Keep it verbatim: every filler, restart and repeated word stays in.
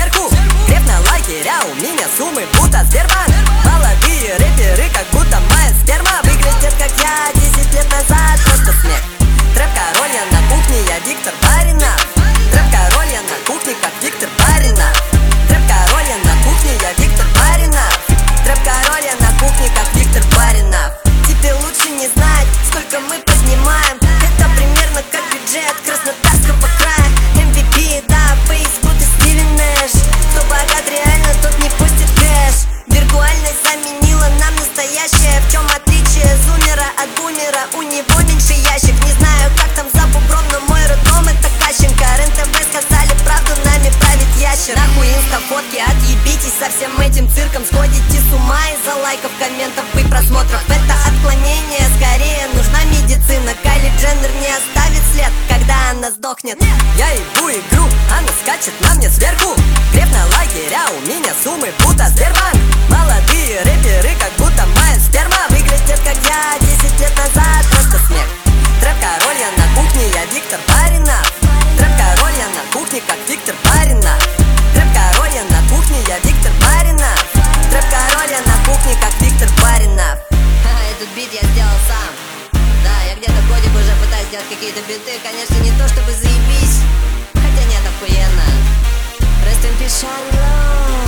сверху. Крепно лагеря, у меня суммы будто Сбербанк. Молодые рэперы, как будто моя сперма. Выглядят как я десять лет назад, просто смех. Трэп-король я на кухне, я Виктор Баринов. Трэп-король я на кухне, как Виктор Баринов. Трэп-король я на кухне, я Виктор Баринов. Трэп-король я на кухне, как Виктор Баринов. Тебе лучше не знать, сколько мы поднимаем. Это примерно как бюджет Краснодарского края. эм ви пи, да, Facebook и Стивен Нэш. Кто богат реально, тот не пустит кэш. Виртуальность заменила нам настоящее. В чем отличие зумера от бумера? У него меньше ящик. Не знаю, как там за бугром, но мой роддом это Кащенко. РЕН-ТВ сказали правду, нами правит ящер. Нахуй инста-фотки, отъебитесь со всем этим цирком. Сходите с ума из-за лайков, комментов и просмотров. Это отклонение, скорее нужна медицина. Кайли Дженнер не оставит след, когда она сдохнет. Я ебу игру, она скачет на мне сверху. Крепно лагеря, у меня суммы будто Сбербанк. Молодые рэперы, как будто моя сперма. Выглядят как я десять лет назад, просто смех. Трэп-король я на кухне, я Виктор Баринов. Трэп-король я на кухне, как Виктор Баринов. Трэп-король я на кухне, я Виктор Баринов. Трэп-король я на кухне, как Виктор Баринов. Ха, этот бит я сделал сам. Да, я где-то годик уже пытаюсь сделать какие-то биты. Конечно, не то чтобы заебись, хотя нет, охуенно. Rest in peace, Shine Love.